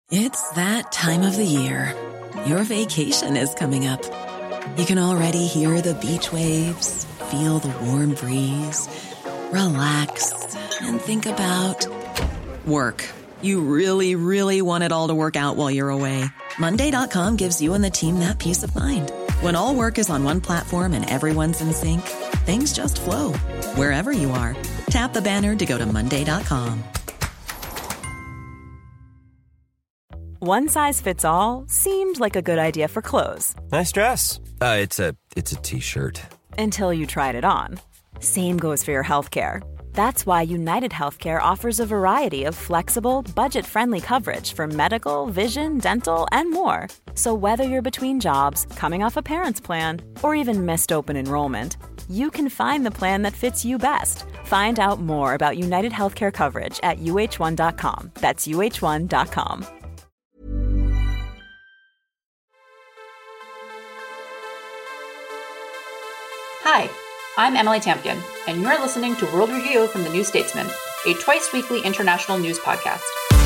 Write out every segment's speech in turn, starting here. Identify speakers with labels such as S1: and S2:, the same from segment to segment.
S1: It's that time of the year. Your vacation is coming up. You can already hear the beach waves, feel the warm breeze, relax, and think about work. You really, really want it all to work out while you're away. Monday.com gives you and the team that peace of mind. When all work is on one platform and everyone's in sync, things just flow. Wherever you are, tap the banner to go to Monday.com.
S2: One size fits all seemed like a good idea for clothes.
S3: Nice dress. It's a t-shirt.
S2: Until you tried it on. Same goes for your healthcare. That's why United Healthcare offers a variety of flexible, budget-friendly coverage for medical, vision, dental, and more. So whether you're between jobs, coming off a parent's plan, or even missed open enrollment, you can find the plan that fits you best. Find out more about United Healthcare coverage at uh1.com. That's uh1.com.
S4: Hi, I'm Emily Tampion, and you're listening to World Review from The New Statesman, a twice-weekly international news podcast.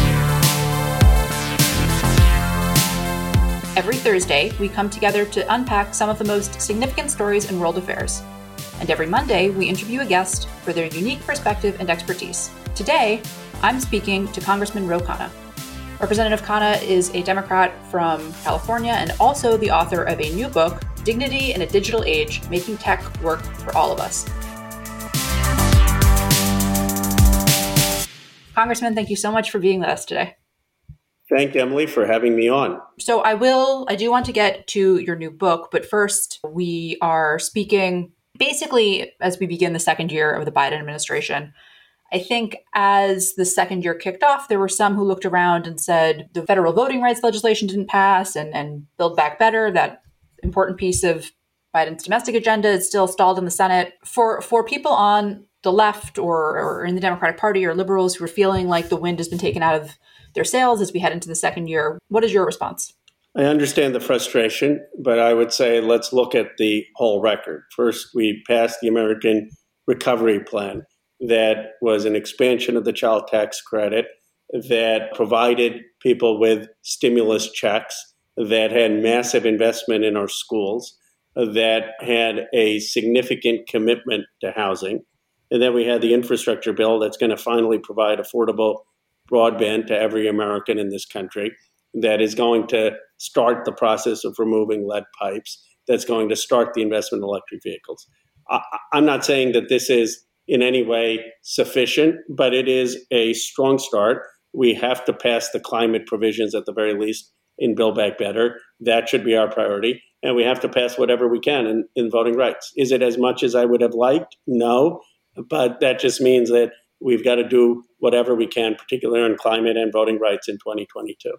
S4: Every Thursday, we come together to unpack some of the most significant stories in world affairs. And every Monday, we interview a guest for their unique perspective and expertise. Today, I'm speaking to Congressman Ro Khanna. Representative Khanna is a Democrat from California and also the author of a new book, Dignity in a Digital Age, Making Tech Work for All of Us. Congressman, thank you so much for being with us today.
S5: Thank Emily for having me on.
S4: So I do want to get to your new book, but first we are speaking basically as we begin the second year of the Biden administration. I think as the second year kicked off, there were some who looked around and said the federal voting rights legislation didn't pass and Build Back Better, that important piece of Biden's domestic agenda, is still stalled in the Senate. For people on the left or in the Democratic Party or liberals who are feeling like the wind has been taken out of their sails as we head into the second year, what is your response?
S5: I understand the frustration, but I would say let's look at the whole record. First, we passed the American Recovery Plan. That was an expansion of the child tax credit that provided people with stimulus checks, that had massive investment in our schools, that had a significant commitment to housing. And then we had the infrastructure bill that's going to finally provide affordable broadband to every American in this country, that is going to start the process of removing lead pipes, that's going to start the investment in electric vehicles. I'm not saying that this is in any way sufficient, but it is a strong start. We have to pass the climate provisions at the very least in Build Back Better. That should be our priority. And we have to pass whatever we can in voting rights. Is it as much as I would have liked? No. But that just means that we've got to do whatever we can, particularly on climate and voting rights in 2022.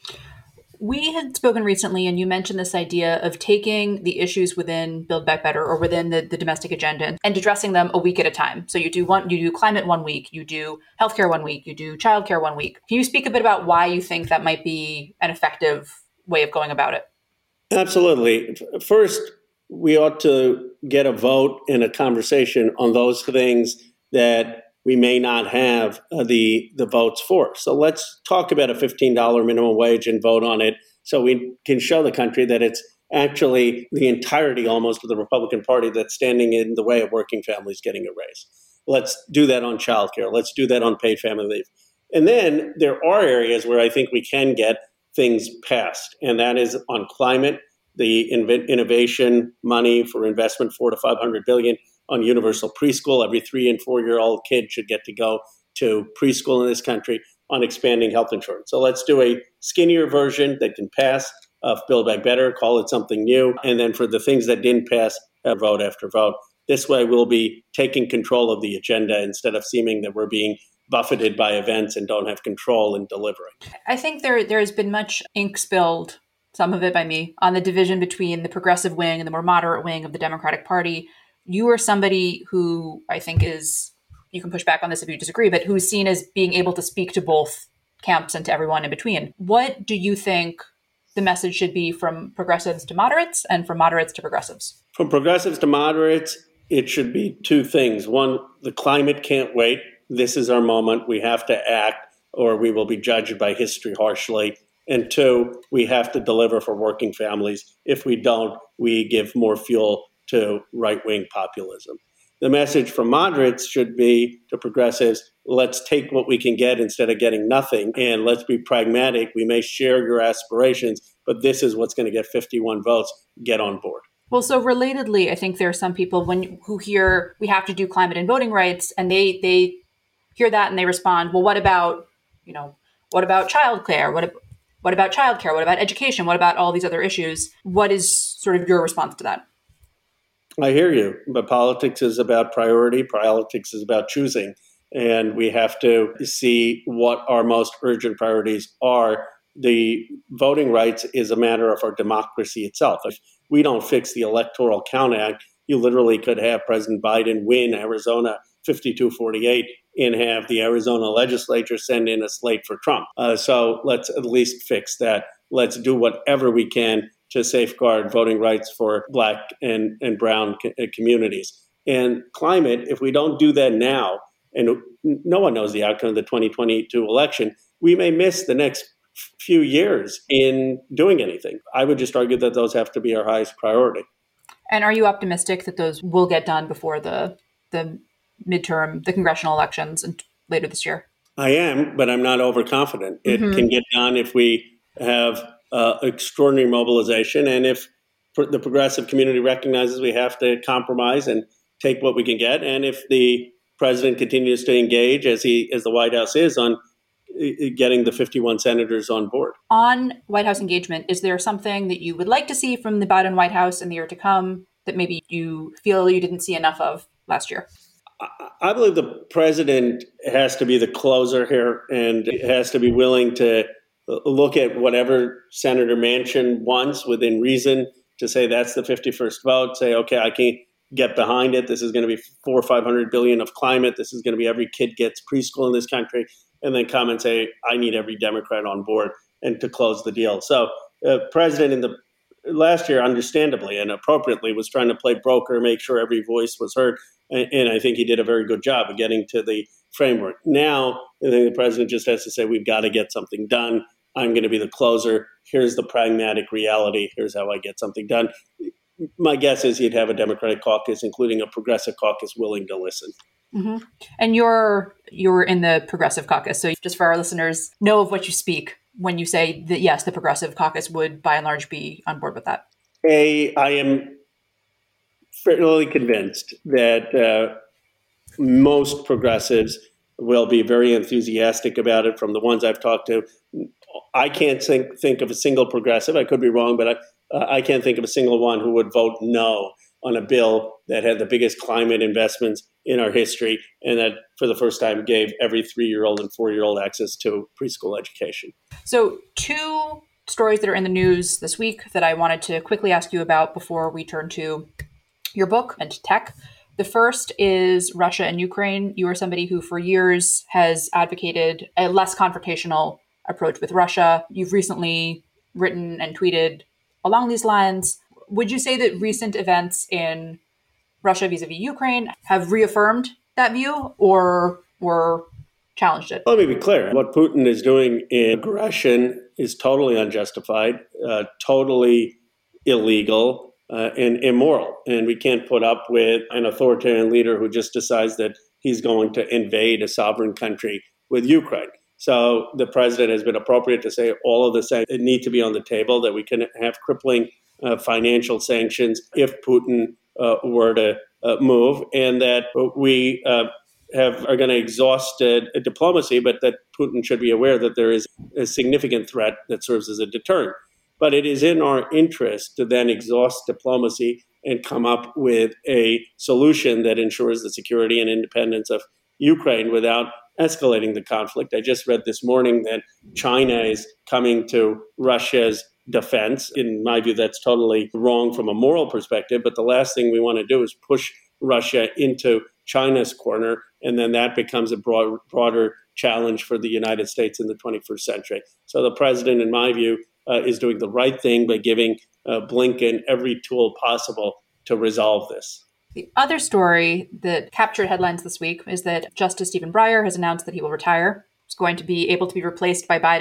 S4: We had spoken recently, and you mentioned this idea of taking the issues within Build Back Better or within the domestic agenda and addressing them a week at a time. So you do climate 1 week, you do healthcare 1 week, you do childcare 1 week. Can you speak a bit about why you think that might be an effective way of going about it?
S5: Absolutely. First, we ought to get a vote and a conversation on those things that we may not have the votes for. So let's talk about a $15 minimum wage and vote on it so we can show the country that it's actually the entirety almost of the Republican Party that's standing in the way of working families getting a raise. Let's do that on childcare. Let's do that on paid family leave. And then there are areas where I think we can get things passed, and that is on climate, the innovation money for investment, $400 to $500 billion. On universal preschool, every 3 and 4 year old kid should get to go to preschool in this country, on expanding health insurance. So let's do a skinnier version that can pass of Build Back Better, call it something new. And then for the things that didn't pass, vote after vote. This way we'll be taking control of the agenda instead of seeming that we're being buffeted by events and don't have control in delivering.
S4: I think there has been much ink spilled, some of it by me, on the division between the progressive wing and the more moderate wing of the Democratic Party. You are somebody who I think is, you can push back on this if you disagree, but who is seen as being able to speak to both camps and to everyone in between. What do you think the message should be from progressives to moderates and from moderates to progressives?
S5: From progressives to moderates, it should be two things. One, the climate can't wait. This is our moment. We have to act or we will be judged by history harshly. And two, we have to deliver for working families. If we don't, we give more fuel to right-wing populism. The message from moderates should be to progressives, let's take what we can get instead of getting nothing, and let's be pragmatic. We may share your aspirations, but this is what's going to get 51 votes. Get on board.
S4: Well, so relatedly, I think there are some people who hear we have to do climate and voting rights, and they hear that and they respond, well, what about childcare? What about childcare? What about education? What about all these other issues? What is sort of your response to that?
S5: I hear you, but politics is about priority. Politics is about choosing. And we have to see what our most urgent priorities are. The voting rights is a matter of our democracy itself. If we don't fix the Electoral Count Act, you literally could have President Biden win Arizona 52-48 and have the Arizona legislature send in a slate for Trump. So let's at least fix that. Let's do whatever we can to safeguard voting rights for Black and brown communities. And climate, if we don't do that now, and no one knows the outcome of the 2022 election, we may miss the next few years in doing anything. I would just argue that those have to be our highest priority.
S4: And are you optimistic that those will get done before the midterm, the congressional elections later this year?
S5: I am, but I'm not overconfident. It can get done if we have extraordinary mobilization, and if the progressive community recognizes we have to compromise and take what we can get, and if the president continues to engage as the White House is on getting the 51 senators on board.
S4: On White House engagement, is there something that you would like to see from the Biden White House in the year to come that maybe you feel you didn't see enough of last year?
S5: I believe the president has to be the closer here and has to be willing to look at whatever Senator Manchin wants within reason to say that's the 51st vote, say, okay, I can get behind it. This is going to be $400 or $500 billion of climate. This is going to be every kid gets preschool in this country. And then come and say, I need every Democrat on board and to close the deal. So the president in the last year, understandably and appropriately, was trying to play broker, make sure every voice was heard. And I think he did a very good job of getting to the framework. Now, I think the president just has to say, we've got to get something done. I'm going to be the closer. Here's the pragmatic reality. Here's how I get something done. My guess is he'd have a Democratic caucus, including a progressive caucus, willing to listen.
S4: Mm-hmm. And you're in the progressive caucus. So just for our listeners, know of what you speak when you say that, yes, the progressive caucus would by and large be on board with that.
S5: I am fairly convinced that most progressives will be very enthusiastic about it. From the ones I've talked to, I can't think of a single progressive. I could be wrong, but I can't think of a single one who would vote no on a bill that had the biggest climate investments in our history and that for the first time gave every 3-year-old and 4-year-old access to preschool education.
S4: So 2 stories that are in the news this week that I wanted to quickly ask you about before we turn to your book and tech. The first is Russia and Ukraine. You are somebody who for years has advocated a less confrontational approach with Russia. You've recently written and tweeted along these lines. Would you say that recent events in Russia vis-a-vis Ukraine have reaffirmed that view or challenged it?
S5: Let me be clear. What Putin is doing in aggression is totally unjustified, totally illegal, and immoral. And we can't put up with an authoritarian leader who just decides that he's going to invade a sovereign country with Ukraine. So the president has been appropriate to say all of the sanctions need to be on the table, that we can have crippling financial sanctions if Putin were to move, and that we are going to exhaust diplomacy, but that Putin should be aware that there is a significant threat that serves as a deterrent. But it is in our interest to then exhaust diplomacy and come up with a solution that ensures the security and independence of Ukraine without escalating the conflict. I just read this morning that China is coming to Russia's defense. In my view, that's totally wrong from a moral perspective. But the last thing we want to do is push Russia into China's corner, and then that becomes a broader challenge for the United States in the 21st century. So the president, in my view, is doing the right thing by giving Blinken every tool possible to resolve this.
S4: The other story that captured headlines this week is that Justice Stephen Breyer has announced that he will retire. He's going to be able to be replaced by Biden.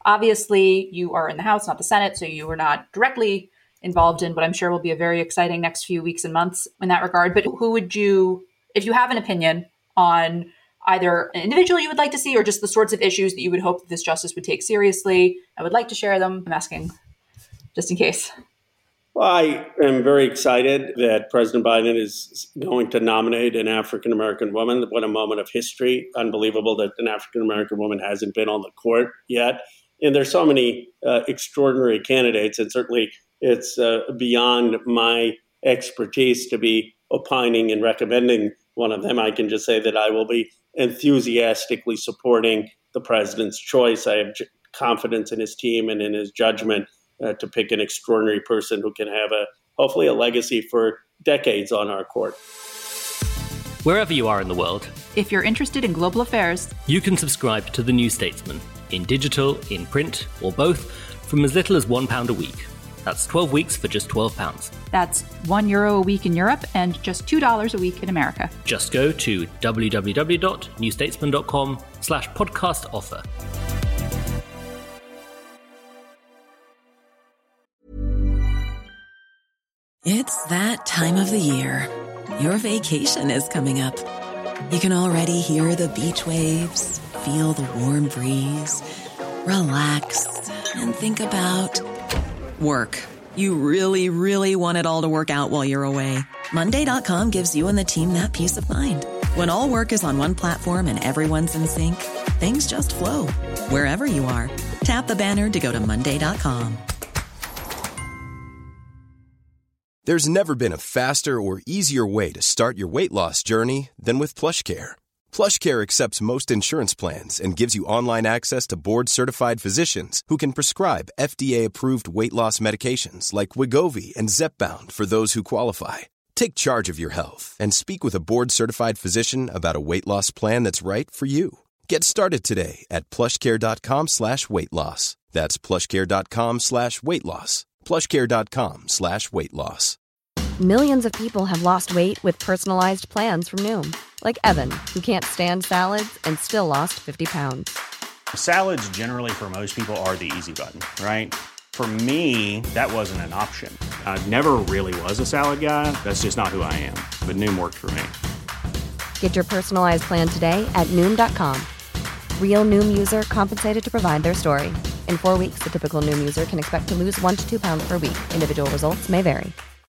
S4: Obviously, you are in the House, not the Senate, so you were not directly involved in what I'm sure will be a very exciting next few weeks and months in that regard. But who would you, if you have an opinion on either an individual you would like to see or just the sorts of issues that you would hope that this justice would take seriously, I would like to share them. I'm asking just in case.
S5: Well, I am very excited that President Biden is going to nominate an African-American woman. What a moment of history. Unbelievable that an African-American woman hasn't been on the court yet. And there's so many extraordinary candidates, and certainly it's beyond my expertise to be opining and recommending one of them. I can just say that I will be enthusiastically supporting the president's choice. I have confidence in his team and in his judgment to pick an extraordinary person who can have hopefully a legacy for decades on our court.
S6: Wherever you are in the world,
S4: if you're interested in global affairs,
S6: you can subscribe to The New Statesman in digital, in print, or both from as little as £1 a week. That's 12 weeks for just £12.
S4: That's €1 a week in Europe and just $2 a week in America.
S6: Just go to www.newstatesman.com/podcast offer.
S1: It's that time of the year. Your vacation is coming up. You can already hear the beach waves, feel the warm breeze, relax, and think about work. You really, really want it all to work out while you're away. Monday.com gives you and the team that peace of mind. When all work is on one platform and everyone's in sync, things just flow. Wherever you are, tap the banner to go to Monday.com.
S7: There's never been a faster or easier way to start your weight loss journey than with PlushCare. PlushCare accepts most insurance plans and gives you online access to board-certified physicians who can prescribe FDA-approved weight loss medications like Wegovy and Zepbound for those who qualify. Take charge of your health and speak with a board-certified physician about a weight loss plan that's right for you. Get started today at plushcare.com/weight loss. That's plushcare.com/weight loss. plushcare.com/weight loss.
S8: Millions of people have lost weight with personalized plans from Noom. Like Evan, who can't stand salads and still lost 50 pounds.
S9: Salads generally for most people are the easy button, right? For me, that wasn't an option. I never really was a salad guy. That's just not who I am. But Noom worked for me.
S8: Get your personalized plan today at Noom.com. Real Noom user compensated to provide their story. In 4 weeks, the typical Noom user can expect to lose 1 to 2 pounds per week. Individual results may vary.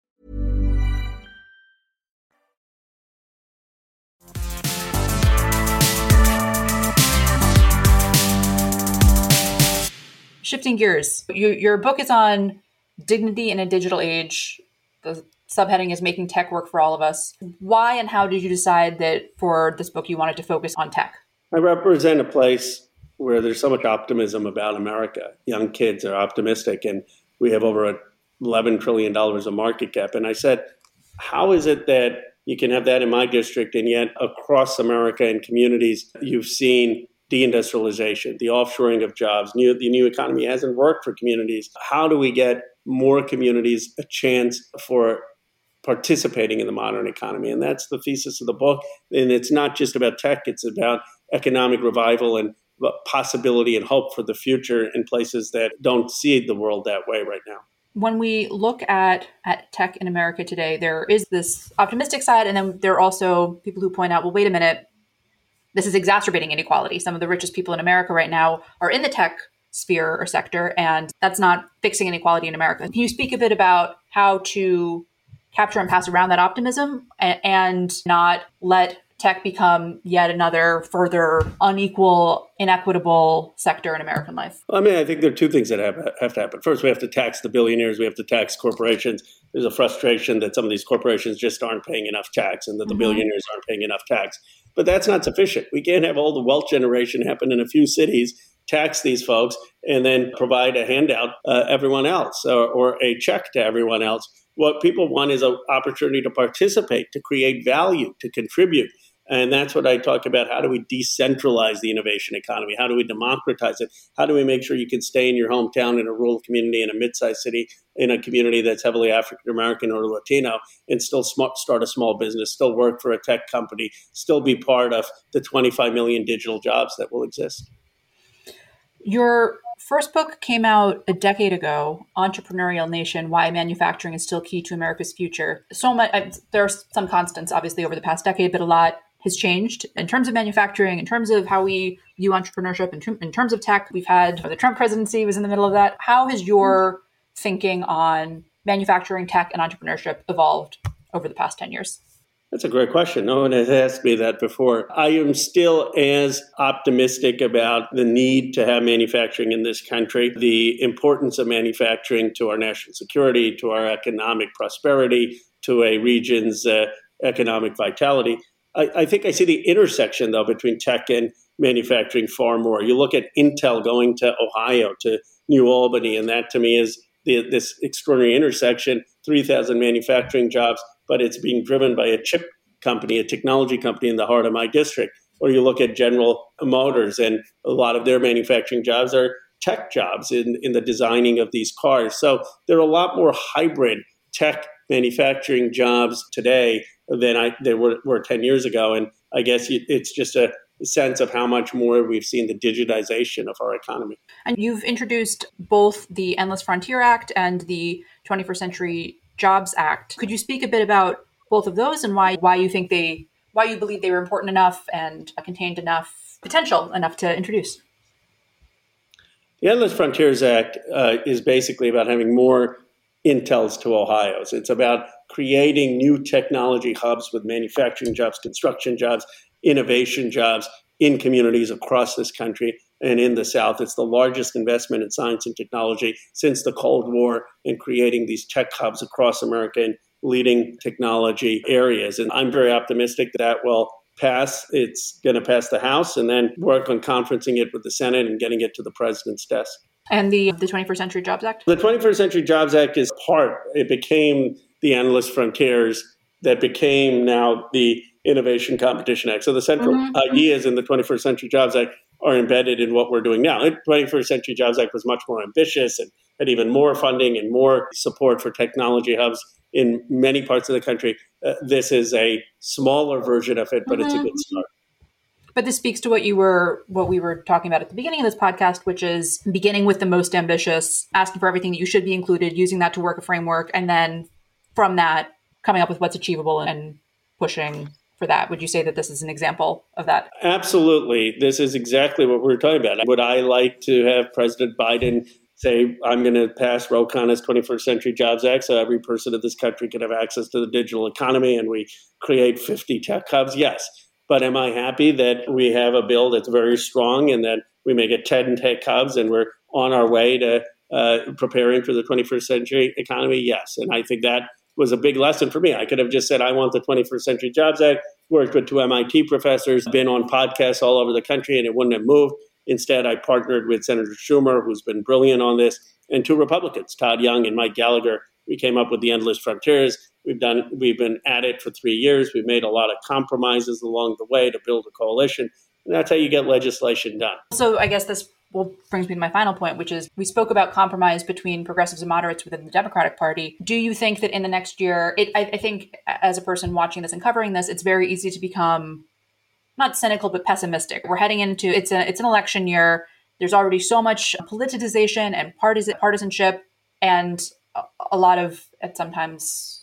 S4: Shifting gears, your book is on dignity in a digital age. The subheading is Making Tech Work for All of Us. Why and how did you decide that for this book you wanted to focus on tech?
S5: I represent a place where there's so much optimism about America. Young kids are optimistic, and we have over $11 trillion of market cap. And I said, how is it that you can have that in my district, and yet across America and communities, you've seen deindustrialization, the offshoring of jobs, the new economy hasn't worked for communities. How do we get more communities a chance for participating in the modern economy? And that's the thesis of the book. And it's not just about tech, it's about economic revival and possibility and hope for the future in places that don't see the world that way right now.
S4: When we look at tech in America today, there is this optimistic side, and then there are also people who point out, well, wait a minute, this is exacerbating inequality. Some of the richest people in America right now are in the tech sphere or sector, and that's not fixing inequality in America. Can you speak a bit about how to capture and pass around that optimism and not let tech become yet another further unequal, inequitable sector in American life?
S5: I mean, I think there are two things that have to happen. First, we have to tax the billionaires. We have to tax corporations. There's a frustration that some of these corporations just aren't paying enough tax and that the billionaires aren't paying enough tax. But that's not sufficient. We can't have all the wealth generation happen in a few cities, tax these folks, and then provide a handout everyone else or a check to everyone else. What people want is an opportunity to participate, to create value, to contribute. And that's what I talk about. How do we decentralize the innovation economy? How do we democratize it? How do we make sure you can stay in your hometown, in a rural community, in a mid-sized city, in a community that's heavily African-American or Latino, and still start a small business, still work for a tech company, still be part of the 25 million digital jobs that will exist?
S4: Your first book came out a decade ago, Entrepreneurial Nation, Why Manufacturing is Still Key to America's Future. So much, there are some constants, obviously, over the past decade, but a lot has changed in terms of manufacturing, in terms of how we view entrepreneurship, in terms of tech. We've had the Trump presidency was in the middle of that. How has your thinking on manufacturing, tech, and entrepreneurship evolved over the past 10 years?
S5: That's a great question. No one has asked me that before. I am still as optimistic about the need to have manufacturing in this country, the importance of manufacturing to our national security, to our economic prosperity, to a region's economic vitality. I think I see the intersection, though, between tech and manufacturing far more. You look at Intel going to Ohio, to New Albany, and that to me is this extraordinary intersection, 3,000 manufacturing jobs, but it's being driven by a chip company, a technology company in the heart of my district. Or you look at General Motors, and a lot of their manufacturing jobs are tech jobs in the designing of these cars. So there are a lot more hybrid tech manufacturing jobs today than there were 10 years ago. And I guess it's just a sense of how much more we've seen the digitization of our economy.
S4: And you've introduced both the Endless Frontier Act and the 21st Century Jobs Act. Could you speak a bit about both of those and why you believe they were important enough and contained enough potential enough to introduce?
S5: The Endless Frontiers Act is basically about having more Intels to Ohio's. It's about creating new technology hubs with manufacturing jobs, construction jobs, innovation jobs in communities across this country and in the South. It's the largest investment in science and technology since the Cold War in creating these tech hubs across America in leading technology areas. And I'm very optimistic that will pass. It's going to pass the House and then work on conferencing it with the Senate and getting it to the president's desk.
S4: And the 21st Century Jobs Act?
S5: The 21st Century Jobs Act is it became the Endless Frontiers that became now the Innovation Competition Act. So the central ideas in the 21st Century Jobs Act are embedded in what we're doing now. The 21st Century Jobs Act was much more ambitious and had even more funding and more support for technology hubs in many parts of the country. This is a smaller version of it, but it's a good start.
S4: But this speaks to what we were talking about at the beginning of this podcast, which is beginning with the most ambitious, asking for everything that you should be included, using that to work a framework, and then from that, coming up with what's achievable and pushing for that. Would you say that this is an example of that?
S5: Absolutely. This is exactly what we're talking about. Would I like to have President Biden say, I'm going to pass Ro Khanna's 21st Century Jobs Act so every person in this country can have access to the digital economy and we create 50 tech hubs? Yes. But am I happy that we have a bill that's very strong and that we make it 10 tech hubs and we're on our way to preparing for the 21st century economy? Yes. And I think that was a big lesson for me. I could have just said, I want the 21st Century Jobs Act, worked with 2 MIT professors, been on podcasts all over the country, and it wouldn't have moved. Instead, I partnered with Senator Schumer, who's been brilliant on this, and 2 Republicans, Todd Young and Mike Gallagher. We came up with the Endless Frontiers. We've been at it for 3 years. We've made a lot of compromises along the way to build a coalition. And that's how you get legislation done.
S4: So I guess this brings me to my final point, which is we spoke about compromise between progressives and moderates within the Democratic Party. Do you think that in the next year, I think as a person watching this and covering this, it's very easy to become not cynical, but pessimistic. We're heading into, it's an election year. There's already so much politicization and partisanship and a lot of, at sometimes,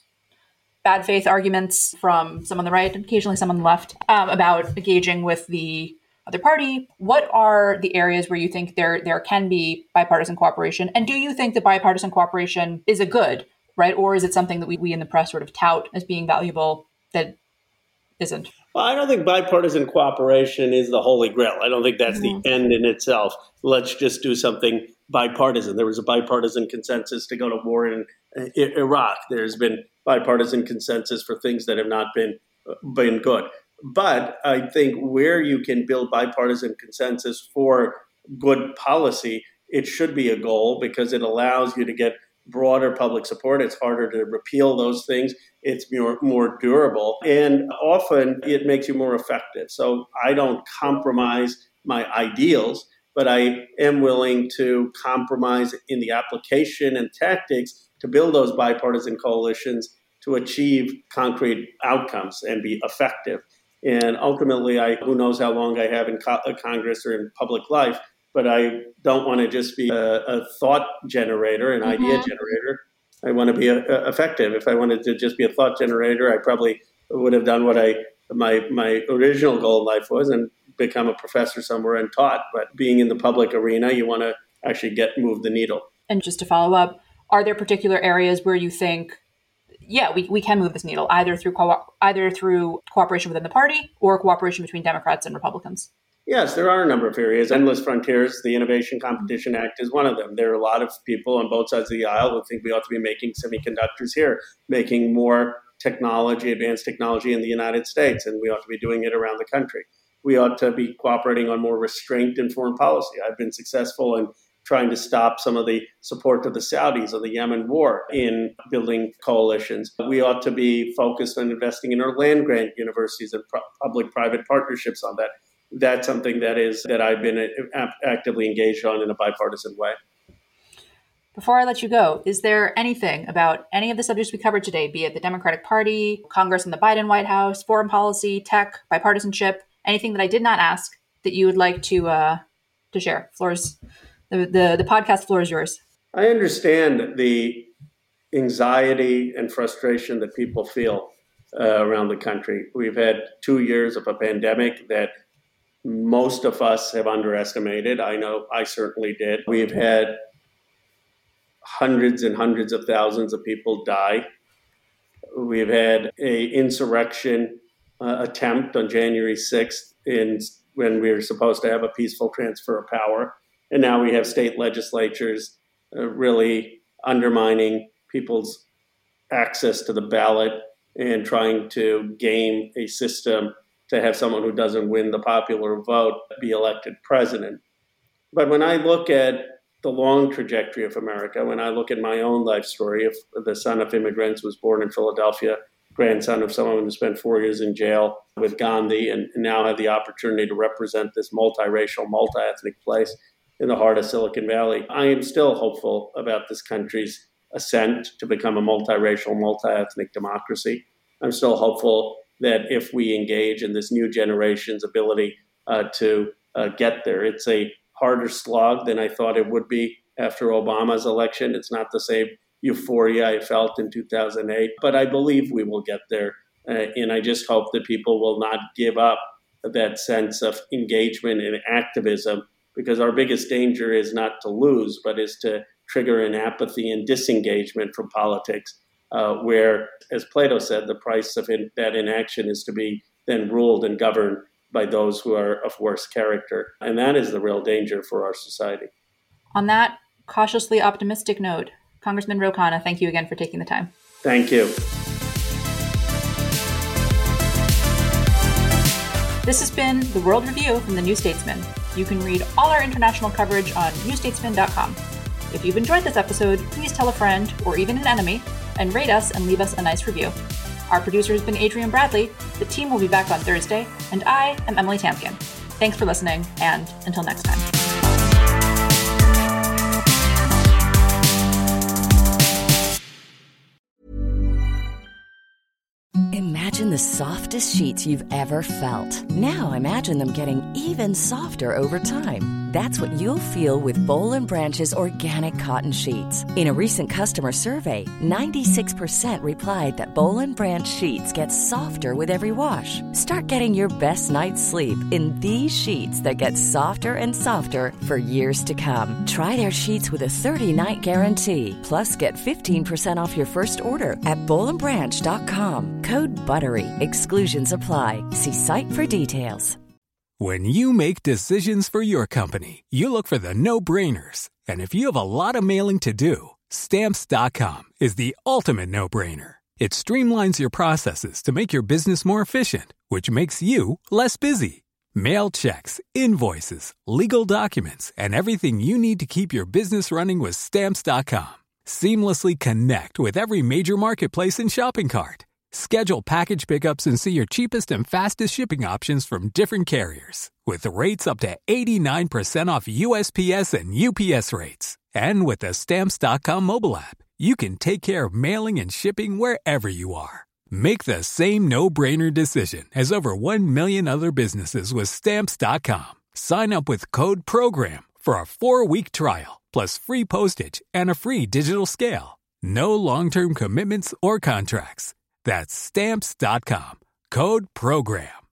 S4: bad faith arguments from some on the right and occasionally some on the left about engaging with the other party. What are the areas where you think there can be bipartisan cooperation? And do you think that bipartisan cooperation is a good, right? Or is it something that we in the press sort of tout as being valuable that isn't?
S5: Well, I don't think bipartisan cooperation is the holy grail. I don't think that's the end in itself. Let's just do something bipartisan. There was a bipartisan consensus to go to war in Iraq. There's been bipartisan consensus for things that have not been good. But I think where you can build bipartisan consensus for good policy, it should be a goal because it allows you to get broader public support. It's harder to repeal those things. It's more durable. And often it makes you more effective. So I don't compromise my ideals, but I am willing to compromise in the application and tactics to build those bipartisan coalitions to achieve concrete outcomes and be effective. And ultimately, who knows how long I have in Congress or in public life, but I don't want to just be a thought generator, an idea generator. I want to be effective. If I wanted to just be a thought generator, I probably would have done what my original goal in life was and become a professor somewhere and taught. But being in the public arena, you want to actually move the needle.
S4: And just to follow up, are there particular areas where you think, we can move this needle, either through cooperation within the party or cooperation between Democrats and Republicans?
S5: Yes, there are a number of areas. Endless Frontiers, the Innovation Competition Act is one of them. There are a lot of people on both sides of the aisle who think we ought to be making semiconductors here, making more advanced technology in the United States, and we ought to be doing it around the country. We ought to be cooperating on more restraint in foreign policy. I've been successful in trying to stop some of the support to the Saudis of the Yemen war in building coalitions. We ought to be focused on investing in our land-grant universities and public-private partnerships on that. That's something that I've been actively engaged on in a bipartisan way.
S4: Before I let you go, is there anything about any of the subjects we covered today, be it the Democratic Party, Congress and the Biden White House, foreign policy, tech, bipartisanship, anything that I did not ask that you would like to share? The podcast floor is yours.
S5: I understand the anxiety and frustration that people feel around the country. We've had 2 years of a pandemic that most of us have underestimated. I know I certainly did. We've had hundreds and hundreds of thousands of people die. We've had an insurrection attempt on January 6th when we were supposed to have a peaceful transfer of power. And now we have state legislatures really undermining people's access to the ballot and trying to game a system to have someone who doesn't win the popular vote be elected president. But when I look at the long trajectory of America, when I look at my own life story, if the son of immigrants, was born in Philadelphia, grandson of someone who spent 4 years in jail with Gandhi, and now have the opportunity to represent this multiracial, multi-ethnic place in the heart of Silicon Valley, I am still hopeful about this country's ascent to become a multiracial, multi-ethnic democracy. I'm still hopeful that if we engage in this new generation's ability to get there, it's a harder slog than I thought it would be after Obama's election. It's not the same euphoria I felt in 2008, but I believe we will get there. And I just hope that people will not give up that sense of engagement and activism, because our biggest danger is not to lose, but is to trigger an apathy and disengagement from politics, where, as Plato said, the price of that inaction is to be then ruled and governed by those who are of worse character. And that is the real danger for our society.
S4: On that cautiously optimistic note, Congressman Ro Khanna, thank you again for taking the time.
S5: Thank you.
S4: This has been The World Review from The New Statesman. You can read all our international coverage on newstatesman.com. If you've enjoyed this episode, please tell a friend or even an enemy and rate us and leave us a nice review. Our producer has been Adrian Bradley. The team will be back on Thursday, and I am Emily Tamkin. Thanks for listening, and until next time.
S10: Imagine the softest sheets you've ever felt. Now imagine them getting even softer over time. That's what you'll feel with Boll & Branch's organic cotton sheets. In a recent customer survey, 96% replied that Boll & Branch sheets get softer with every wash. Start getting your best night's sleep in these sheets that get softer and softer for years to come. Try their sheets with a 30-night guarantee. Plus, get 15% off your first order at bollandbranch.com. Code BUTTERY. Exclusions apply. See site for details.
S11: When you make decisions for your company, you look for the no-brainers. And if you have a lot of mailing to do, Stamps.com is the ultimate no-brainer. It streamlines your processes to make your business more efficient, which makes you less busy. Mail checks, invoices, legal documents, and everything you need to keep your business running with Stamps.com. Seamlessly connect with every major marketplace and shopping cart. Schedule package pickups and see your cheapest and fastest shipping options from different carriers, with rates up to 89% off USPS and UPS rates. And with the Stamps.com mobile app, you can take care of mailing and shipping wherever you are. Make the same no-brainer decision as over 1 million other businesses with Stamps.com. Sign up with code PROGRAM for a 4-week trial, plus free postage and a free digital scale. No long-term commitments or contracts. That's Stamps.com. Code PROGRAM.